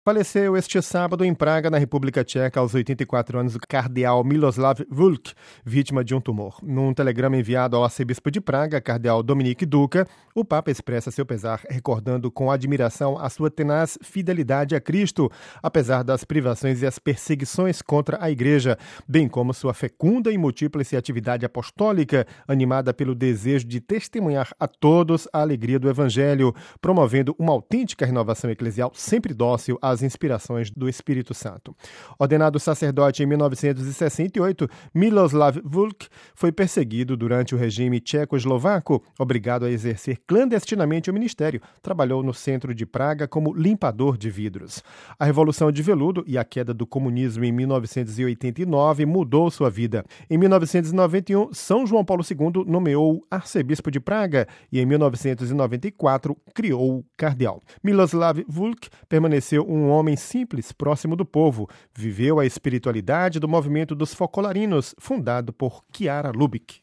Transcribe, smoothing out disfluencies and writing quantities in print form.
Faleceu este sábado em Praga, na República Tcheca, aos 84 anos, o cardeal Miloslav Vulk, vítima de um tumor. Num telegrama enviado ao arcebispo de Praga, cardeal Dominik Duka, o Papa expressa seu pesar, recordando com admiração a sua tenaz fidelidade a Cristo, apesar das privações e as perseguições contra a Igreja, bem como sua fecunda e múltiplice atividade apostólica, animada pelo desejo de testemunhar a todos a alegria do Evangelho, promovendo uma autêntica renovação eclesial sempre dócil às inspirações do Espírito Santo. Ordenado sacerdote em 1968, Miloslav Vulk foi perseguido durante o regime tcheco-eslovaco, obrigado a exercer clandestinamente o ministério. Trabalhou no centro de Praga como limpador de vidros. A Revolução de Veludo e a queda do comunismo em 1989 mudou sua vida. Em 1991, São João Paulo II nomeou arcebispo de Praga e em 1994 criou o cardeal. Miloslav Vulk permaneceu um homem simples, próximo do povo. Viveu a espiritualidade do movimento dos Focolarinos, fundado por Chiara Lubich.